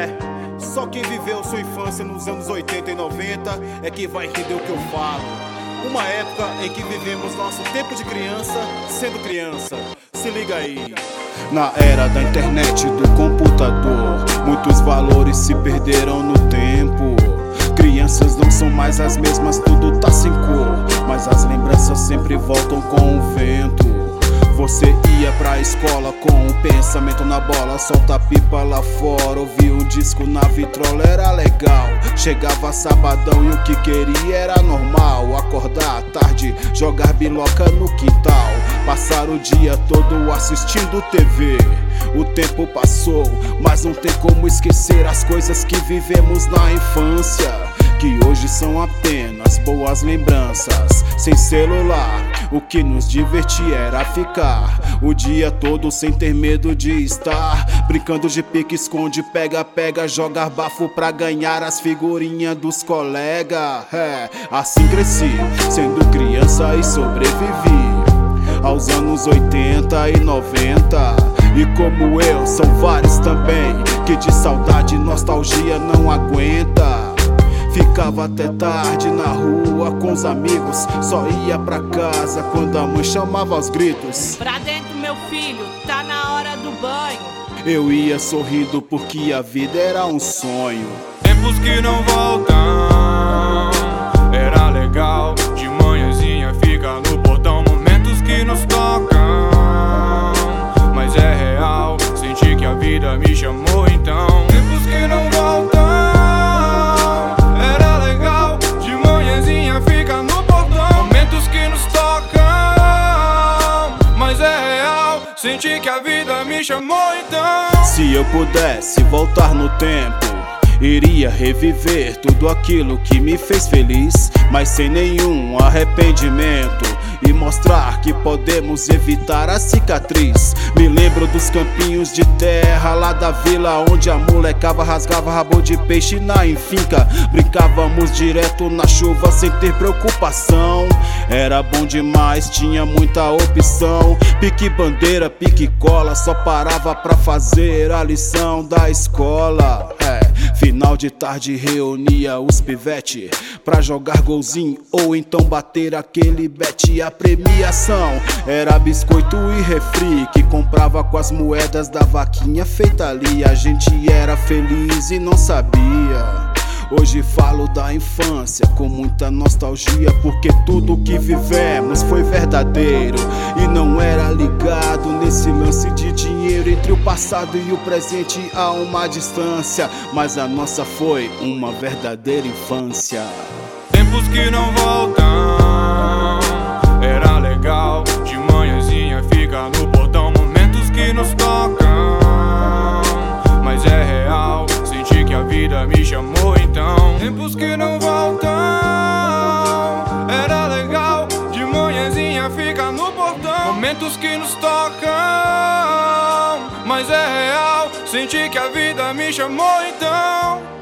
Só quem viveu sua infância nos anos 80 e 90 é que vai entender o que eu falo. Uma época em que vivemos nosso tempo de criança sendo criança. Se liga aí. Na era da internet, do computador, muitos valores se perderam no tempo. Crianças não são mais as mesmas, tudo tá sem cor, mas as lembranças sempre voltam com o vento. Você ia pra escola com o pensamento na bola, solta a pipa lá fora, ouvir um disco na vitrola era legal. Chegava sabadão e o que queria era normal, acordar à tarde, jogar biloca no quintal, passar o dia todo assistindo TV. O tempo passou, mas não tem como esquecer as coisas que vivemos na infância, que hoje são apenas boas lembranças. Sem celular, o que nos divertia era ficar o dia todo sem ter medo de estar brincando de pique-esconde, pega-pega, jogar bafo pra ganhar as figurinhas dos colegas. Assim cresci, sendo criança e sobrevivi aos anos 80 e 90. E como eu, são vários também que de saudade e nostalgia não aguenta. Ficava até tarde na rua com os amigos, só ia pra casa quando a mãe chamava aos gritos: pra dentro, meu filho, tá na hora do banho. Eu ia sorrindo porque a vida era um sonho. Tempos que não voltam, era legal. De manhãzinha fica no portão, momentos que nos tocam, mas é real, senti que a vida me chamou então. Tempos que não voltam, senti que a vida me chamou então. Se eu pudesse voltar no tempo, iria reviver tudo aquilo que me fez feliz, mas sem nenhum arrependimento, e mostrar que podemos evitar a cicatriz. Me lembro dos campinhos de terra lá da vila, onde a molecava rasgava rabo de peixe na enfinca. Brincávamos direto na chuva sem ter preocupação. Era bom demais, tinha muita opção. Pique bandeira, pique cola, só parava pra fazer a lição da escola. Final de tarde reunia os pivete pra jogar golzinho ou então bater aquele bet. A premiação era biscoito e refri que comprava com as moedas da vaquinha feita ali. A gente era feliz e não sabia. Hoje falo da infância com muita nostalgia, porque tudo que vivemos foi verdadeiro e não era ligado nesse lance de dinheiro. Entre o passado e o presente há uma distância, mas a nossa foi uma verdadeira infância. Tempos que não voltam, era legal. De manhãzinha fica no portão, momentos que nos tocam, mas é real, senti que a vida me chamou então. Tempos que não voltam, era legal. De manhãzinha fica no portão, momentos que nos tocam, mas é real, senti que a vida me chamou então.